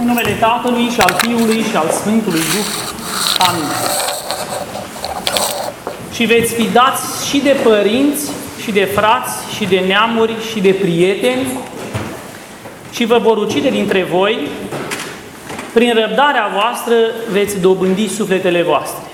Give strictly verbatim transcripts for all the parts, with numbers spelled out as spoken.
În numele Tatălui și al Fiului și al Sfântului Duh. Amin. Și veți fi dați și de părinți, și de frați, și de neamuri, și de prieteni, și vă vor ucide dintre voi, prin răbdarea voastră veți dobândi sufletele voastre.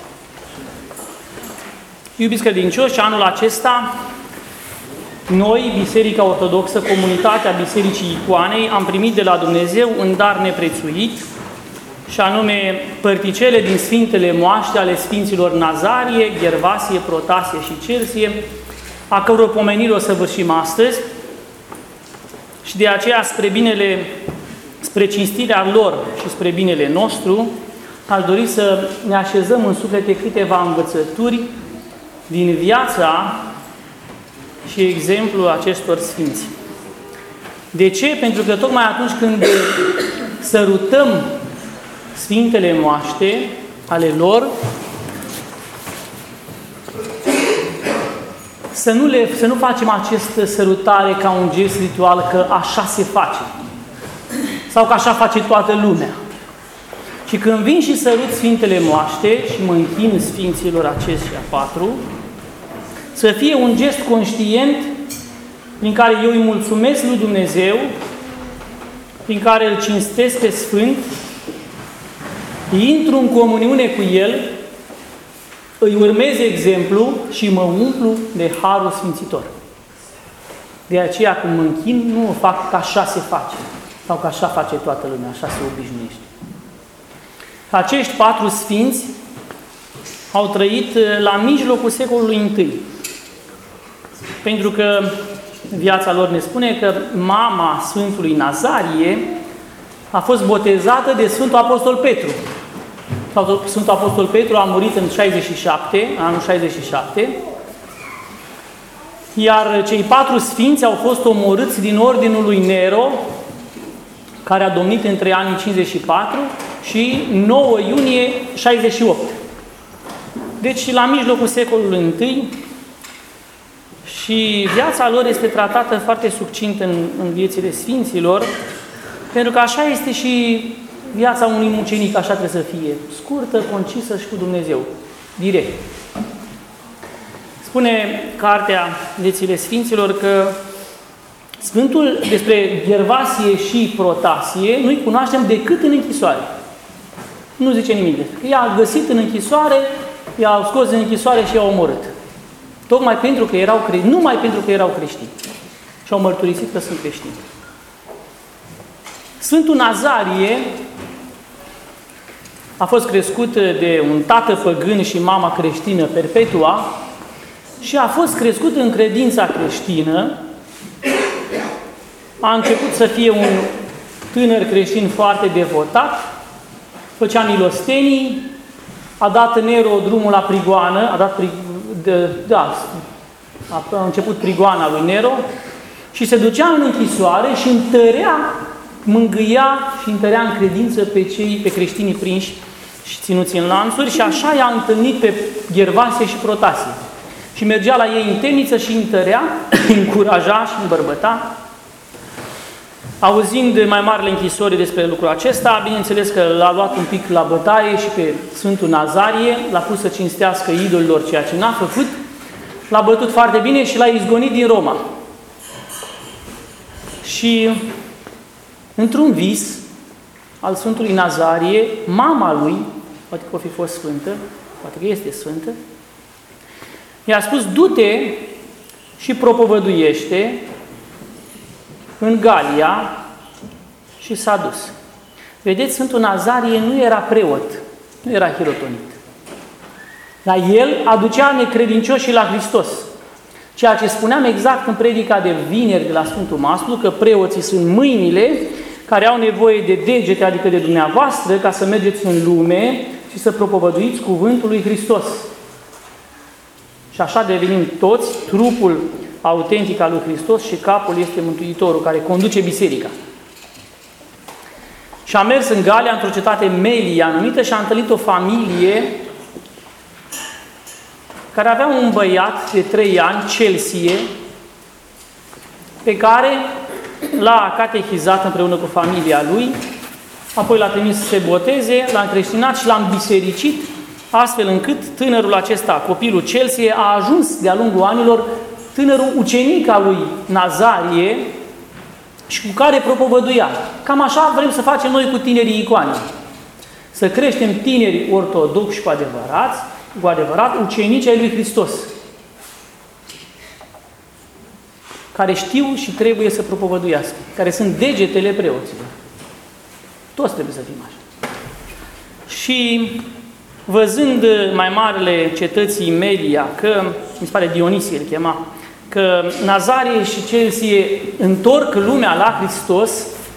Iubiți credincioși, anul acesta, noi, Biserica Ortodoxă, comunitatea Bisericii Icoanei, am primit de la Dumnezeu un dar neprețuit, și anume părticele din Sfintele Moaște ale Sfinților Nazarie, Gervasie, Protasie și Cersie, a căror pomenire o săvârșim astăzi, și de aceea, spre binele, spre cinstirea lor și spre binele nostru, aș dori să ne așezăm în suflete câteva învățături din viața și exemplul acestor sfinți. De ce? Pentru că tocmai atunci când sărutăm Sfintele Moaște ale lor, să nu, le, să nu facem această sărutare ca un gest ritual, că așa se face, sau că așa face toată lumea. Și când vin și sărut Sfintele Moaște și mă închin Sfinților aceștia patru, să fie un gest conștient prin care eu îi mulțumesc lui Dumnezeu, prin care îl cinstesc pe Sfânt, intru în comuniune cu El, îi urmez exemplu și mă umplu de harul sfințitor. De aceea, când mă închin, nu o fac că așa se face, sau că așa face toată lumea, așa se obișnuiește. Acești patru sfinți au trăit la mijlocul secolului întâi. Pentru că viața lor ne spune că mama Sfântului Nazarie a fost botezată de Sfântul Apostol Petru. Sfântul Apostol Petru a murit în șaizeci și șapte, anul șaizeci și șapte, iar cei patru sfinți au fost omorâți din ordinul lui Nero, care a domnit între anii cincizeci și patru și nouă iunie șaizeci și opt. Deci, la mijlocul secolului întâi, și viața lor este tratată foarte succint în, în viețile sfinților, pentru că așa este și viața unui mucenic, așa trebuie să fie, scurtă, concisă și cu Dumnezeu, direct. Spune cartea Viețile Sfinților că Sfântul despre Gervasie și Protasie nu-i cunoaștem decât în închisoare. Nu zice nimic despre că i-a găsit în închisoare, i-a scos în închisoare și i-a omorât. Tocmai pentru că erau creștini, numai pentru că erau creștini. Și au mărturisit că sunt creștini. Sfântul Nazarie a fost crescut de un tată păgân și mama creștină, Perpetua, și a fost crescut în credința creștină. A început să fie un tânăr creștin foarte devotat, făcea milostenii, a dat Nero drumul la prigoană, a dat pri, de, da, a început prigoana lui Nero și se ducea în închisoare și întărea, mângâia și întărea în credință pe cei, pe creștinii prinși și ținuți în lanțuri, și așa i-a întâlnit pe Gervasie și Protasie. Și mergea la ei în temniță și întărea, încuraja și îmbărbăta. Auzind mai marele închisori despre lucrul acesta, bineînțeles că l-a luat un pic la bătaie și pe Sfântul Nazarie, l-a pus să cinstească idolilor ceea ce n-a făcut, l-a bătut foarte bine și l-a izgonit din Roma. Și într-un vis al Sfântului Nazarie, mama lui, poate că o fi fost sfântă, poate că este sfântă, i-a spus: du-te și propovăduiește în Galia, și s-a dus. Vedeți, Sfântul Nazarie nu era preot, nu era hirotonit. Dar el aducea necredincioșii la Hristos. Ceea ce spuneam exact în predica de vineri de la Sfântul Mastru, că preoții sunt mâinile care au nevoie de degete, adică de dumneavoastră, ca să mergeți în lume și să propovăduiți cuvântul lui Hristos. Și așa devenim toți trupul autentic al lui Hristos și capul este Mântuitorul, care conduce biserica. Și a mers în Galia, într-o cetate Melia numită, și a întâlnit o familie care avea un băiat de trei ani, Celsie, pe care l-a catehizat împreună cu familia lui apoi l-a trimis să se boteze, l-a încreștinat și l-a îmbisericit, astfel încât tânărul acesta, copilul Chelsea, a ajuns de-a lungul anilor tânărul ucenic al lui Nazarie și cu care propovăduia. Cam așa vrem să facem noi cu tinerii Icoane. Să creștem tineri ortodoxi cu adevărat, cu adevărat ucenici ai lui Hristos, care știu și trebuie să propovăduiască, care sunt degetele preoților. Toți trebuie să fim așa. Și văzând mai marele cetății Media, că, mi se pare Dionisie îl chema, că Nazarie și Chelsea întorc lumea la Hristos,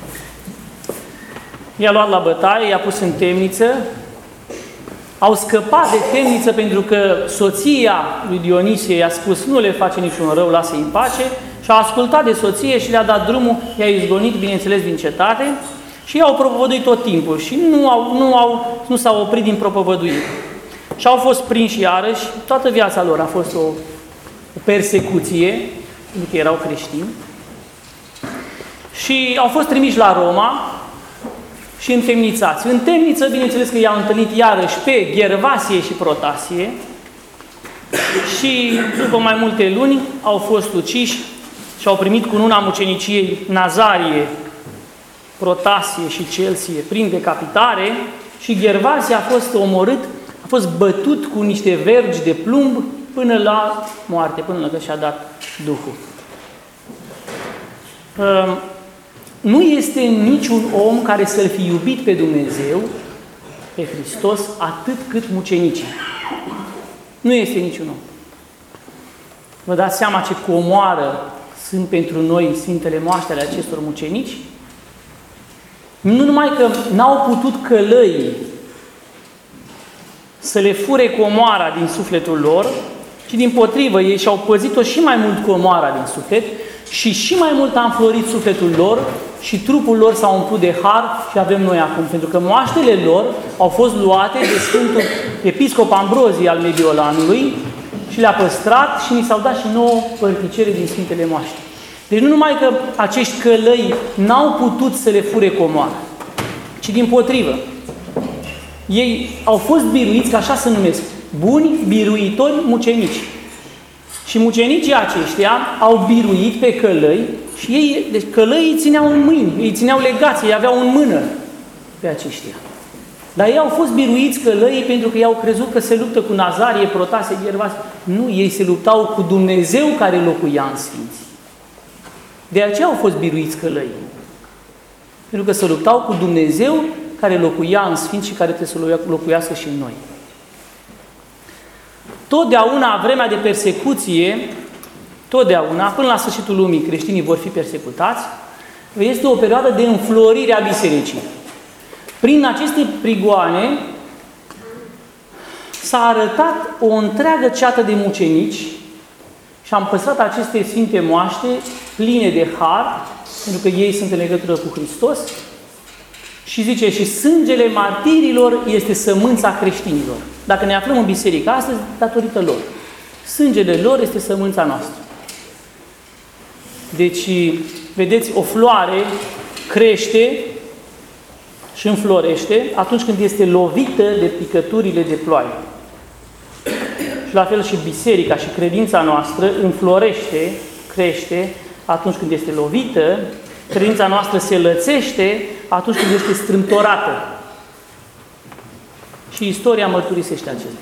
i-a luat la bătaie, i-a pus în temniță, au scăpat de temniță pentru că soția lui Dionisie i-a spus nu le face niciun rău, lasă-i în pace, și a ascultat de soție și le-a dat drumul, i-a izgonit, bineînțeles, din cetate și i-au propovăduit tot timpul și nu, au, nu, au, nu s-au oprit din propovăduire. Și au fost prinși iarăși, toată viața lor a fost o, o persecuție, pentru că erau creștini, și au fost trimiși la Roma și întemnițați. În temniță, bineînțeles că i-au întâlnit iarăși pe Gervasie și Protasie și după mai multe luni au fost uciși și au primit cununa muceniciei Nazarie, Protasie și Chelsea prin decapitare și Gervasie a fost omorât, a fost bătut cu niște vergi de plumb până la moarte, până la că și-a dat Duhul. Nu este niciun om care să-L fi iubit pe Dumnezeu, pe Hristos, atât cât mucenicii. Nu este niciun om. Vă dați seama ce comoară sunt pentru noi Sfintele Moaște ale acestor mucenici? Nu numai că n-au putut călăii să le fure comoara din sufletul lor, ci dimpotrivă, ei și-au păzit-o și mai mult comoara din suflet și și mai mult a înflorit sufletul lor și trupul lor s-a umplut de har și avem noi acum. Pentru că moaștele lor au fost luate de Sfântul Episcop Ambrozie al Mediolanului și le-a păstrat și ni s-au dat și nouă părticere din Sfintele Moaște. Deci nu numai că acești călăi n-au putut să le fure comoara, ci dimpotrivă. Ei au fost biruiți, că așa se numesc, buni biruitori mucenici. Și mucenicii aceștia au biruit pe călăi și ei, deci călăii îi țineau în mâini, îi țineau legați, îi aveau în mână pe aceștia. Dar ei au fost biruiți călăii pentru că i-au crezut că se luptă cu Nazarie, Protasie, Gervasie. Nu, ei se luptau cu Dumnezeu care locuia în Sfinți. De aceea au fost biruiți călăii. Pentru că se luptau cu Dumnezeu care locuia în Sfinți și care trebuie să locuiască și în noi. Totdeauna, vremea de persecuție, totdeauna, până la sfârșitul lumii, creștinii vor fi persecutați, este o perioadă de înflorire a bisericii. Prin aceste prigoane s-a arătat o întreagă ceată de mucenici și am păstrat aceste sfinte moaște pline de har, pentru că ei sunt în legătură cu Hristos, și zice, și sângele martirilor este sămânța creștinilor. Dacă ne aflăm în biserică astăzi, datorită lor. Sângele lor este sămânța noastră. Deci, vedeți, o floare crește și înflorește atunci când este lovită de picăturile de ploaie. Și la fel și biserica și credința noastră înflorește, crește atunci când este lovită, credința noastră se lățește atunci când este strâmtorată. Și istoria mărturisește acest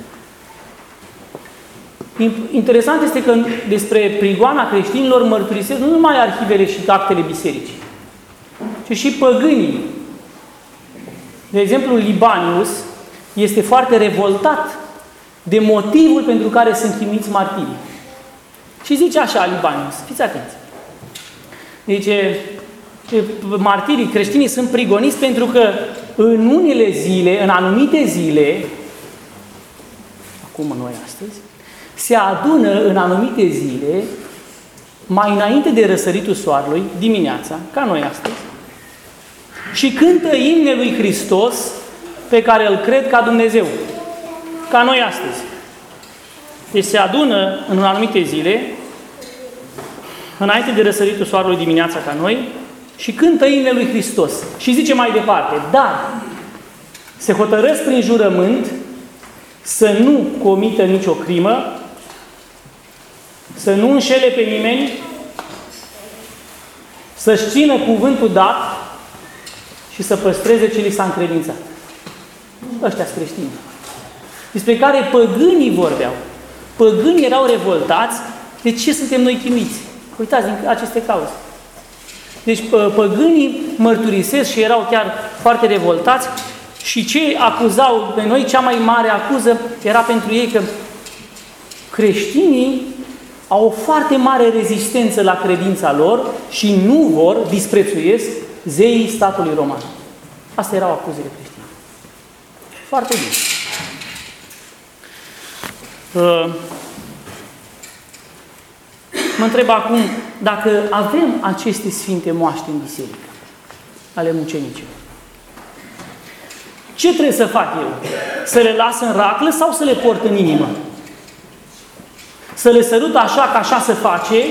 lucru. Interesant este că despre prigoana creștinilor mărturisesc nu numai arhivele și actele bisericii, ci și păgânii. De exemplu, Libanius este foarte revoltat de motivul pentru care sunt chinuiți martirii. Și zice așa Libanius, fiți atenți. Zice, martirii creștinii sunt prigoniți pentru că în unele zile, în anumite zile, acum noi astăzi, se adună în anumite zile, mai înainte de răsăritul soarelui, dimineața, ca noi astăzi, și cântă imne lui Hristos pe care îl cred ca Dumnezeu, ca noi astăzi. Deci se adună în anumite zile, înainte de răsăritul soarelui dimineața ca noi, și cântă imnele lui Hristos. Și zice mai departe, dar se hotărăsc prin jurământ să nu comită nicio crimă, să nu înșele pe nimeni, să-și țină cuvântul dat și să păstreze ce li s-a încredințat. Ăștia-s creștini. Despre care păgânii vorbeau. Păgânii erau revoltați. De ce suntem noi chinuiți? Uitați, din aceste cauze. Deci păgânii mărturisesc și erau chiar foarte revoltați și ce acuzau pe noi, cea mai mare acuză era pentru ei că creștinii au o foarte mare rezistență la credința lor și nu vor, disprețuiesc, zeii statului roman. Astea erau acuzele creștine. Foarte bine. Uh, mă întreb acum dacă avem aceste sfinte moaște în biserică, ale mucenicilor. Ce trebuie să fac eu? Să le las în raclă sau să le port în inimă? Să le sărut așa că așa se face?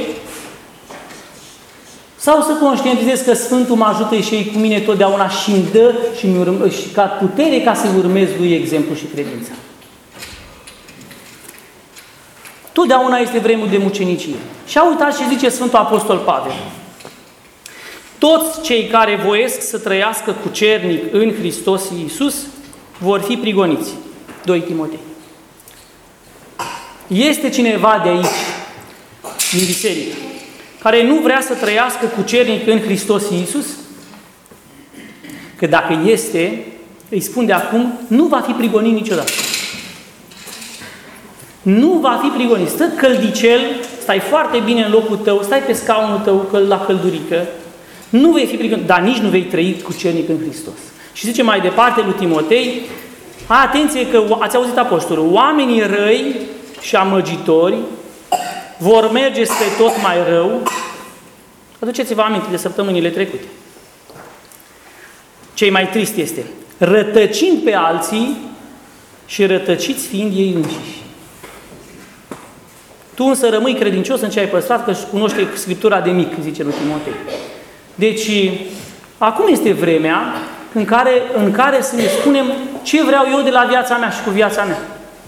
Sau să conștientizez că Sfântul mă ajută și ei cu mine totdeauna și îmi dă și, urme, și ca putere ca să urmez lui exemplu și credința? Totdeauna este vremuri de mucenicie. Și a uitat și zice Sfântul Apostol Pavel. Toți cei care voiesc să trăiască cucernic în Hristos Iisus vor fi prigoniți. doi Timotei. Este cineva de aici, din biserică, care nu vrea să trăiască cucernic în Hristos Iisus? Că dacă este, îi spun de acum, nu va fi prigonit niciodată. Nu va fi prigonit. Stă căldicel, stai foarte bine în locul tău, stai pe scaunul tău la căldurică, nu vei fi prigonit, dar nici nu vei trăi cucernic în Hristos. Și zice mai departe lui Timotei, atenție că ați auzit apostolul, oamenii răi și amăgitori vor merge spre tot mai rău. Aduceți-vă aminte de săptămânile trecute. Cei mai trist este, rătăcind pe alții și rătăciți fiind ei înșiși. Tu însă rămâi credincios în ce ai păstrat, că cunoște Scriptura de mic, zice lui Timotei. Deci, acum este vremea în care, în care să ne spunem ce vreau eu de la viața mea și cu viața mea.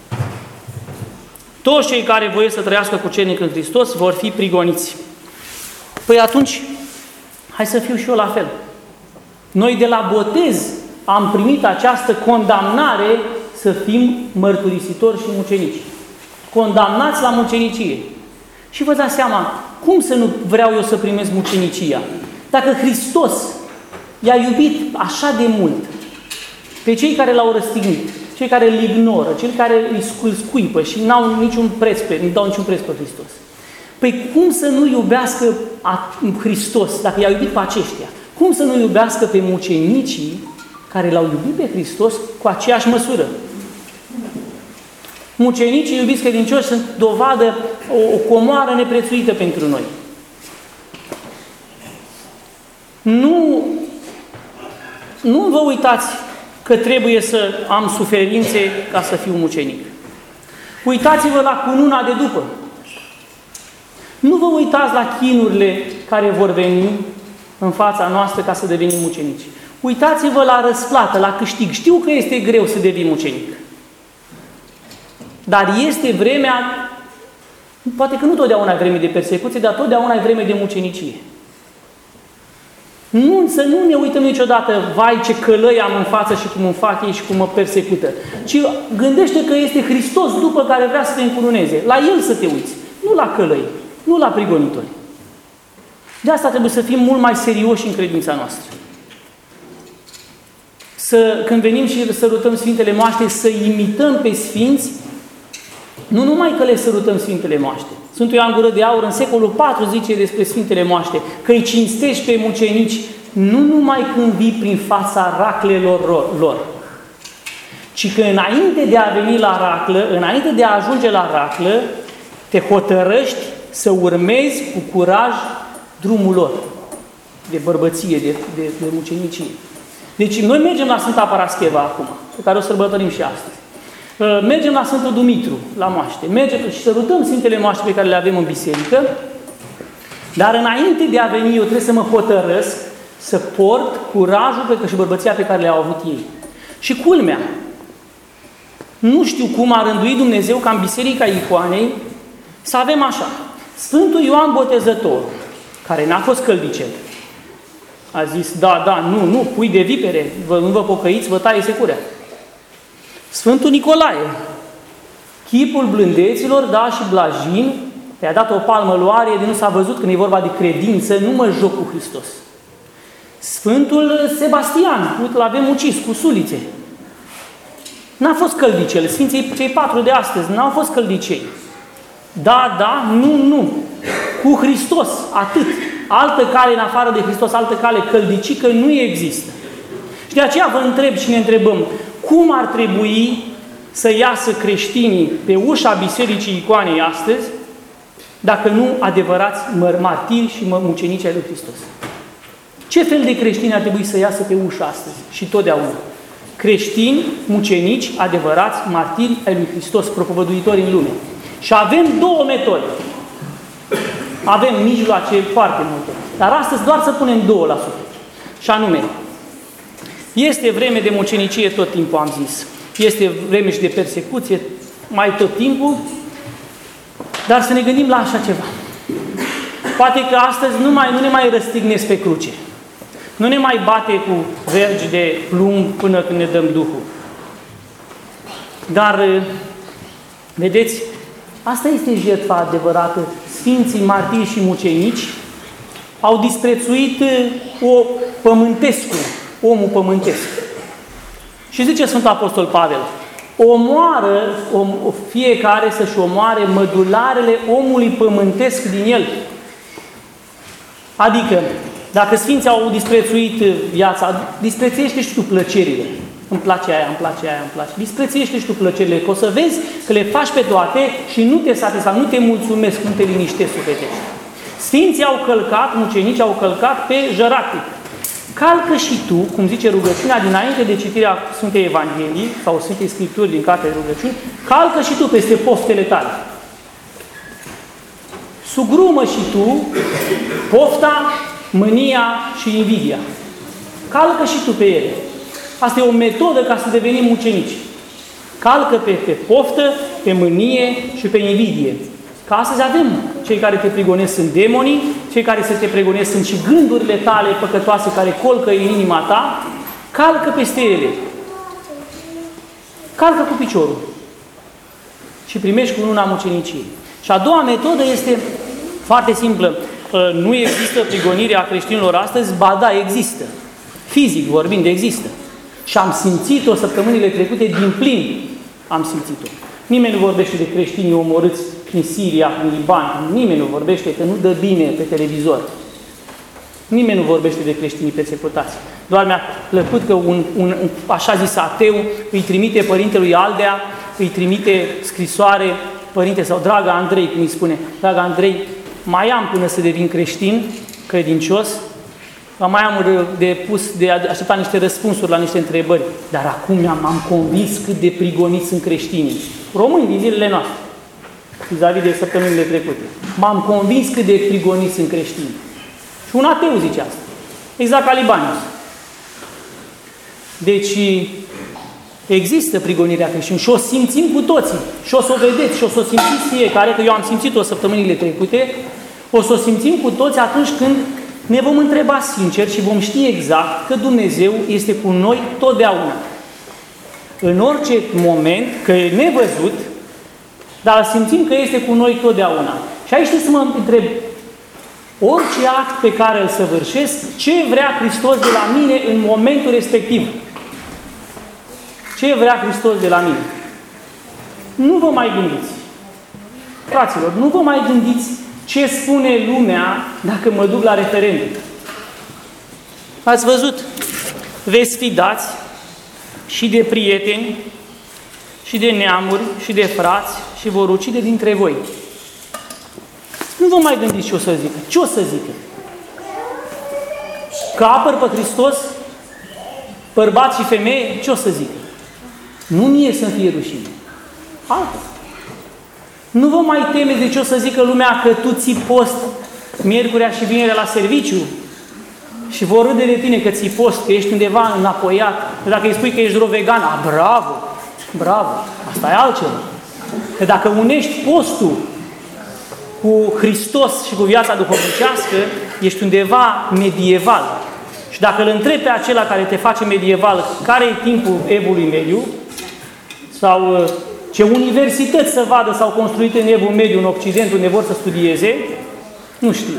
Toți cei care voiesc să trăiască cucernic în Hristos vor fi prigoniți. Păi atunci, hai să fiu și eu la fel. Noi de la botez am primit această condamnare să fim mărturisitori și mucenici. Condamnați la mucenicie. Și vă dați seama, cum să nu vreau eu să primesc mucenicia? Dacă Hristos i-a iubit așa de mult pe cei care l-au răstignit, cei care îl ignoră, cei care îl scuipă și n-au niciun preț pe, nu dau niciun preț pe Hristos. Păi cum să nu iubească Hristos, dacă i-a iubit pe aceștia? Cum să nu iubească pe mucenicii care l-au iubit pe Hristos cu aceeași măsură? Mucenicii iubiți credincioși sunt dovadă, o, o comoară neprețuită pentru noi. Nu, nu vă uitați că trebuie să am suferințe ca să fiu mucenic. Uitați-vă la cununa de după. Nu vă uitați la chinurile care vor veni în fața noastră ca să devenim mucenici. Uitați-vă la răsplată, la câștig. Știu că este greu să devii mucenic. Dar este vremea, poate că nu totdeauna ai vreme de persecuție, dar totdeauna ai vreme de mucenicie. Nu, să nu ne uităm niciodată, vai ce călăi am în față și cum îmi fac ei și cum mă persecută. Ci gândește că este Hristos după care vrea să te încununeze. La El să te uiți, nu la călăi, nu la prigonitori. De asta trebuie să fim mult mai serioși în credința noastră. Să, când venim și sărutăm Sfintele Moaște, să imităm pe Sfinți, nu numai că le sărutăm Sfintele Moaște. Sfântul Ioan Gură de Aur în secolul patru zice despre Sfintele Moaște că îi cinstești pe mucenici nu numai când vii prin fața raclelor lor, ci că înainte de a veni la raclă, înainte de a ajunge la raclă, te hotărăști să urmezi cu curaj drumul lor de bărbăție, de, de, de mucenicie. Deci noi mergem la Sfânta Parascheva acum, pe care o sărbătorim și astăzi. Mergem la Sfântul Dumitru, la moaște. Mergem și sărutăm Sfintele Moaște pe care le avem în biserică, dar înainte de a veni eu trebuie să mă hotărăsc să port curajul pe și bărbăția pe care le-au avut ei. Și culmea, nu știu cum a rânduit Dumnezeu ca în Biserica Icoanei să avem așa. Sfântul Ioan Botezător, care n-a fost căldicel, a zis, da, da, nu, nu, pui de vipere, vă, nu vă pocăiți, vă taie securea. Sfântul Nicolae, chipul blândeților, da, și blajin, i-a dat o palmă luarie de nu s-a văzut când e vorba de credință, nu mă joc cu Hristos. Sfântul Sebastian, uite, l-avem ucis cu sulițe. N-a fost căldicel, Sfinții cei patru de astăzi n-au fost căldicei. Da, da, nu, nu. Cu Hristos, atât. Altă cale în afară de Hristos, altă cale căldicică nu există. Și de aceea vă întreb și ne întrebăm, cum ar trebui să iasă creștinii pe ușa Bisericii Icoanei astăzi, dacă nu adevărați martiri și mucenici ai lui Hristos? Ce fel de creștini ar trebui să iasă pe ușa astăzi și totdeauna? Creștini, mucenici, adevărați, martiri ai lui Hristos, propovăduitori în lume. Și avem două metode. Avem mijloace foarte multe. Dar astăzi doar să punem două la suflet. Și anume, este vreme de mucenicie tot timpul, am zis. Este vreme și de persecuție, mai tot timpul. Dar să ne gândim la așa ceva. Poate că astăzi nu, mai, nu ne mai răstignesc pe cruce. Nu ne mai bate cu vergi de plumb până când ne dăm Duhul. Dar, vedeți, asta este jertfa adevărată. Sfinții martiri și mucenici au disprețuit o pământescu, omul pământesc. Și zice Sfântul Apostol Pavel, omoară om, fiecare să-și omoare mădularele omului pământesc din el. Adică, dacă Sfinții au disprețuit viața, disprețuiește și tu plăcerile. Îmi place aia, îmi place aia, îmi place. Disprețuiește și tu plăcerile, că o să vezi că le faci pe toate și nu te satisfac, nu te mulțumesc, nu te liniștești sufletești. Sfinții au călcat, mucenicii au călcat pe jăractic. Calcă și tu, cum zice rugăciunea dinainte de citirea Sfintei Evangheliei sau Sfintei Scripturi din cartea de rugăciuni, calcă și tu peste poftele tale. Sugrumă și tu pofta, mânia și invidia. Calcă și tu pe ele. Asta e o metodă ca să devenim mucenici. Calcă pe, pe poftă, pe mânie și pe invidie. Ca astăzi avem cei care te prigonesc sunt demonii, cei care să te prigonesc sunt și gândurile tale păcătoase care colcă în inima ta. Calcă peste ele. Calcă cu piciorul. Și primești cu luna muceniciei. Și a doua metodă este foarte simplă. Nu există prigonirea creștinilor astăzi, ba da, există. Fizic vorbind, există. Și am simțit-o săptămânile trecute din plin. Am simțit-o. Nimeni nu vorbește de creștinii omorâți în Siria, în Liban. Nimeni nu vorbește că nu dă bine pe televizor. Nimeni nu vorbește de creștinii persecutați. Doar mi-a plăcut că un, un, un așa zis ateu îi trimite părintelui Aldea, îi trimite scrisoare, părinte sau dragă Andrei, cum îi spune, dragă Andrei, mai am până să devin creștin, credincios, mai am de pus, de așteptat niște răspunsuri la niște întrebări, dar acum m-am convins cât de prigoniți sunt creștinii. Români din zilele noastre, vis-a-vis de săptămânile trecute. M-am convins cât de prigoniți sunt creștinii. Și un ateu zice asta. Exact ca Libanius. Deci, există prigonirea creștinilor și o simțim cu toții. Și o să o vedeți și o să o simțiți fiecare, că eu am simțit-o săptămânile trecute, o să o simțim cu toți atunci când ne vom întreba sincer și vom ști exact că Dumnezeu este cu noi totdeauna. În orice moment, că e nevăzut, dar simțim că este cu noi totdeauna. Și aici trebuie să mă întreb, orice act pe care îl săvârșesc, ce vrea Hristos de la mine în momentul respectiv? Ce vrea Hristos de la mine? Nu vă mai gândiți. Fraților, nu vă mai gândiți ce spune lumea dacă mă duc la referendum. Ați văzut? Veți fi dați și de prieteni, și de neamuri, și de frați, și vor ucide dintre voi. Nu vă mai gândiți ce o să zică. Ce o să zică? Că apăr pe Hristos, bărbați și femeie, ce o să zică? Nu mie să-mi fie rușine. Altă. Nu vă mai temeți de ce o să zică lumea că tu ții post miercurea și vinerea la serviciu și vor râde de tine că ți-i post, că ești undeva înapoiat. Că dacă îi spui că ești vegan, a, bravo, bravo, asta e altceva. Că dacă unești postul cu Hristos și cu viața duhovnicească, ești undeva medieval. Și dacă îl întrebi pe acela care te face medieval, care e timpul evului mediu, sau ce universități să vadă s-au construit în evul mediu în Occident, unde vor să studieze, nu știu.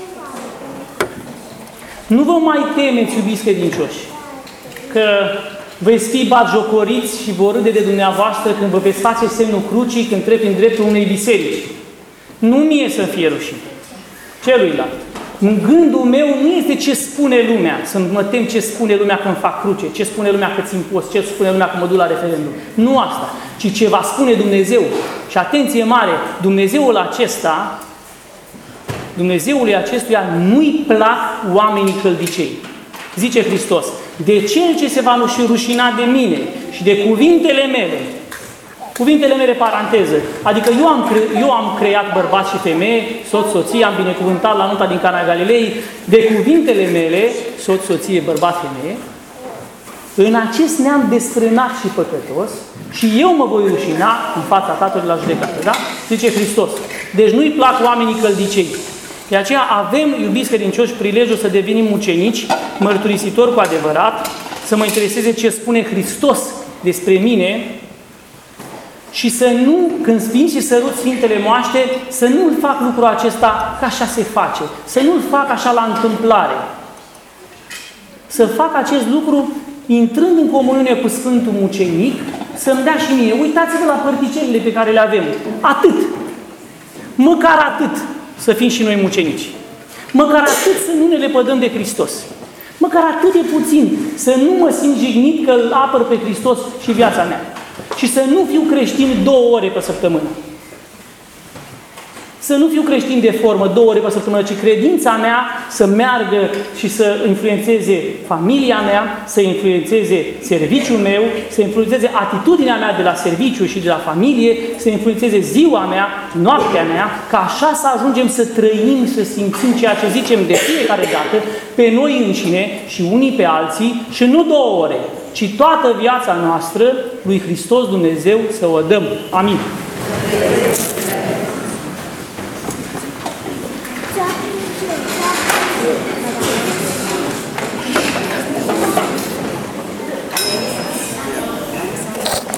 Nu vă mai temeți, iubiți credincioși, că veți fi batjocoriți și vor râde de dumneavoastră când vă veți face semnul crucii când trec în dreptul unei biserici. Nu mie să fie rușine, celuilalt. În gândul meu nu este ce spune lumea, să mă tem ce spune lumea când fac cruce, ce spune lumea că țin post, ce spune lumea că mă duc la referendum. Nu asta, ci ce va spune Dumnezeu. Și atenție mare, Dumnezeul acesta, Dumnezeului acestuia nu-i plac oamenii căldicei. Zice Hristos, de cel ce se va rușina de mine și de cuvintele mele, cuvintele mele paranteză, adică eu am, cre- eu am creat bărbați și femeie, soț, soție, am binecuvântat la nunta din Cana Galilei, de cuvintele mele, soț, soție, bărbat, femeie, în acest neam desfrânat și păcătos și eu mă voi rușina în fața Tatălui la judecată, da? Zice Hristos. Deci nu-i plac oamenii căldicei. De aceea avem, iubiți credincioși, prilejul să devenim mucenici, mărturisitori cu adevărat, să mă intereseze ce spune Hristos despre mine și să nu, când vin și sărut Sfintele Moaște, să nu-l fac lucrul acesta ca așa se face, să nu-l fac așa la întâmplare. Să fac acest lucru intrând în comuniune cu Sfântul Mucenic, să-mi dea și mie. Uitați-vă la părticelele pe care le avem. Atât. Măcar atât să fim și noi mucenici. Măcar atât să nu ne lepădăm de Hristos. Măcar atât de puțin să nu mă simt jignit că îl apăr pe Hristos și viața mea. Și să nu fiu creștin două ore pe săptămână. Să nu fiu creștin de formă două ore pe săptămână, ci credința mea să meargă și să influențeze familia mea, să influențeze serviciul meu, să influențeze atitudinea mea de la serviciu și de la familie, să influențeze ziua mea, noaptea mea, ca așa să ajungem să trăim, să simțim ceea ce zicem de fiecare dată pe noi înșine și unii pe alții și nu două ore, ci toată viața noastră lui Hristos Dumnezeu să o dăm. Amin.